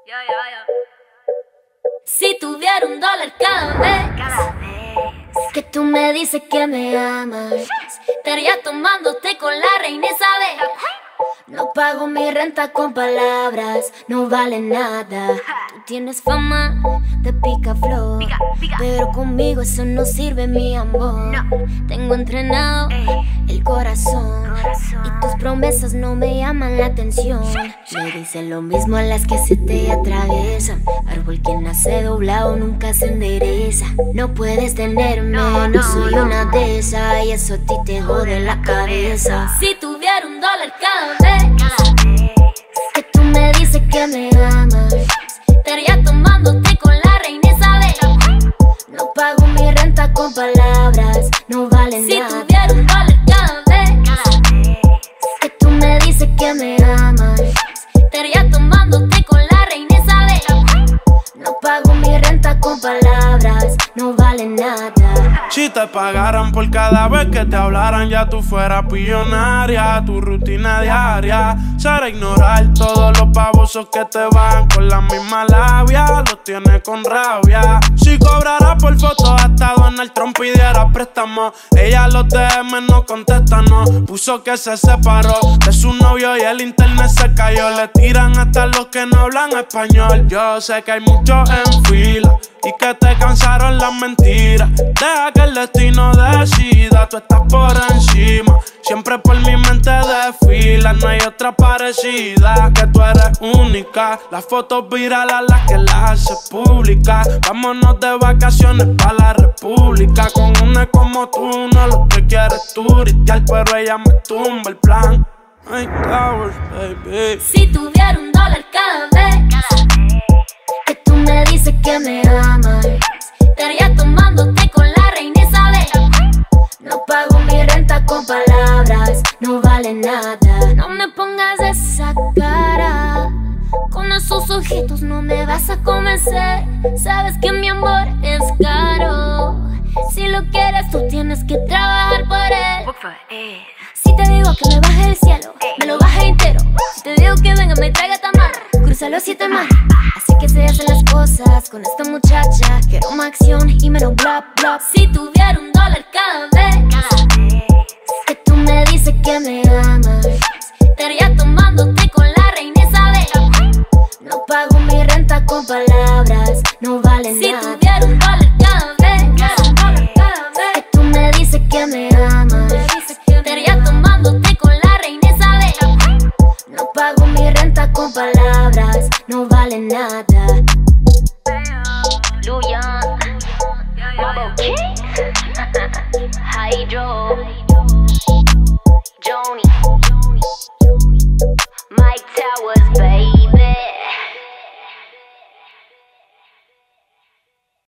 Si tuviera $1 cada vez que tú me dices que me amas, estaría tomándote con la reina Isabel. No pago mi renta con palabras, no vale nada. Tú tienes fama de picaflor, pero conmigo eso no sirve, mi amor. Tengo entrenado el corazón y tus promesas no me llaman la atención. Me dicen lo mismo a las que se te atraviesan. Árbol que nace doblado nunca se endereza. No puedes tenerme, no soy una de esas, y eso a ti te jode la cabeza. Si tuviera $1 cada vez que tú me dices que me amas, estaría tomándote con la reina Isabel. No pago mi renta con palabras, no vale nada. Si tuviera $1 cada vez que tú me dices que me amas, estaría tomándote con la reina Isabel. No pago mi renta con palabras, no vale nada. Si te pagaran por cada vez que te hablaran, ya tú fueras millonaria. Tu rutina diaria será ignorar todos los babosos que te van con la misma labia. Los tienes con rabia. Si cobrara por fotos hasta Donald Trump pidiera préstamo, ella los DM no contesta, no. Puso que se separó de su novio y el internet se cayó. Le tiran hasta los que no hablan español. Yo sé que hay muchos en fila y que te cansaron las mentiras. Deja que el destino decida, tú estás por encima. Siempre por mi mente desfila, no hay otra parecida. Que tú eres única, las fotos virales las que las haces públicas. Vámonos de vacaciones pa' la república. Con una como tú, no lo que quieres turistear, pero ella me tumba el plan. Ay, Towers, baby. Si tuviera $1 cada vez que tú me dices que me amas, estaría tomándote con la reina Isabel. No pago mi renta con palabras, no vale nada. No me pongas esa cara, con esos ojitos no me vas a convencer. Sabes que mi amor es caro, si lo quieres tú tienes que trabajar por él. Si te digo que me baje del cielo, me lo baje entero. Si te digo que venga me traiga tamar, cruza los 7 mares. Así que se hacen las cosas con esta muchacha. Quiero más acción y menos bla bla. Si tuviera $1 cada vez que tú me dices que me amas, estaría tomándote con la reina Isabel. No pago mi renta con palabras, no vale nada. Si tuviera $1 cada vez que tú me dices que me amas, estaría tomándote con la reina Isabel. No pago mi renta con palabras, no vale nada. Luyan, Mambo King, Hydro, Joni.